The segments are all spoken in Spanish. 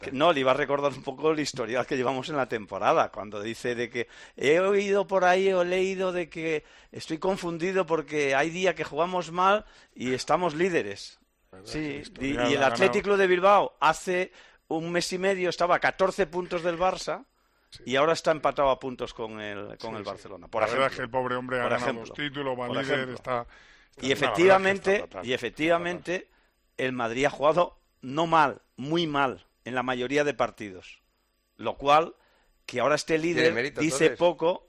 No, le iba a recordar un poco el historial que llevamos en la temporada, cuando dice de que he oído por ahí o leído de que estoy confundido porque hay día que jugamos mal y estamos líderes. Sí, y el Athletic Club de Bilbao hace un mes y medio estaba a 14 puntos del Barça. Sí. Y ahora está empatado a puntos con el Barcelona. Por ejemplo, verdad es que el pobre hombre ha ganado 2 títulos, va líder, está y efectivamente, el Madrid ha jugado no mal, muy mal, en la mayoría de partidos. Lo cual, que ahora esté líder, dice poco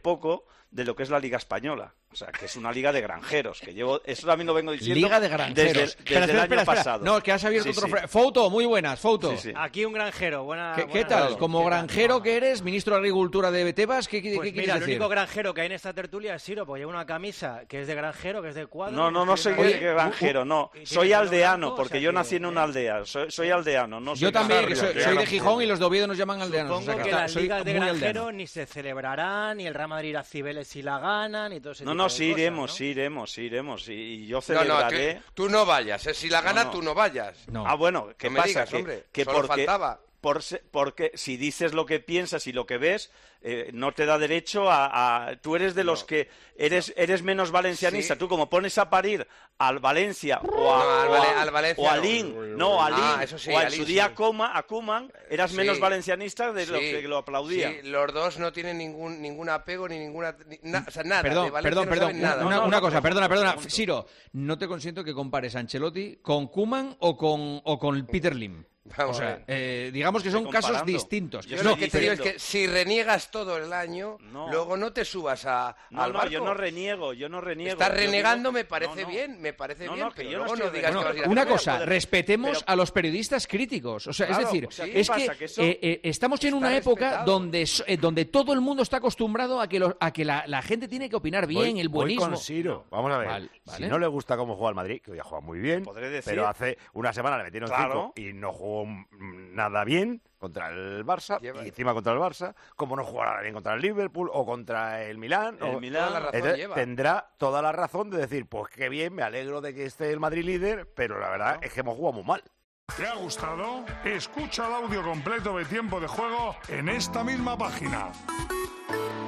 de lo que es la Liga Española. O sea, que es una liga de granjeros, que eso también lo vengo diciendo liga de granjeros. desde el año pasado. No, que has abierto otro... Fouto, muy buenas, Fouto. Sí. Aquí un granjero, ¿Qué tal? Como granjero que eres, ministro de Agricultura de Tebas, ¿qué quieres decir? El único granjero que hay en esta tertulia es Siro, porque lleva una camisa que es de granjero, que es de cuadro... No soy granjero, no. Soy aldeano, porque yo nací en una aldea. Soy aldeano, no soy yo también, que soy de Gijón y los de Oviedo nos llaman aldeanos. Supongo que las ligas de granjero ni se celebrarán, ni el Real Madrid irá a Cibeles si la ganan, ni todo ese tipo de cosas, iremos y yo celebraré. No, tú no vayas, si la gana tú no vayas. No. Ah, bueno, ¿qué pasa? Digas, hombre, que solo faltaba. Porque si dices lo que piensas y lo que ves, no te da derecho tú eres de los que eres menos valencianista. Sí. Tú como pones a parir al Valencia o al Lin, o en su día a Koeman, eras menos valencianista de los que lo aplaudían. Sí, los dos no tienen ningún apego ni ninguna... o sea, nada. Perdón. Nada. Una cosa, perdona. Siro, no te consiento que compares a Ancelotti con Koeman o con Peter Lim. Vamos a ver. Digamos que son casos distintos. Lo que te digo es que si reniegas todo el año, luego no te subas al barco. Yo no reniego. Estás renegando, me parece bien, pero luego no digas que vas a ir a una cosa, respetemos a los periodistas críticos. O sea, es decir, estamos en una época donde todo el mundo está acostumbrado a que la gente tiene que opinar bien, el buenismo. Voy con Siro. Vamos a ver. Vale. Si no le gusta cómo juega el Madrid, que hoy ha jugado muy bien, pero hace una semana le metieron 5 y no jugó nada bien contra el Barça, y encima contra el Barça, como no jugará bien contra el Liverpool o contra el Milán, tendrá toda la razón de decir, pues qué bien, me alegro de que esté el Madrid líder, pero la verdad es que hemos jugado muy mal. ¿Te ha gustado? Escucha el audio completo de Tiempo de Juego en esta misma página.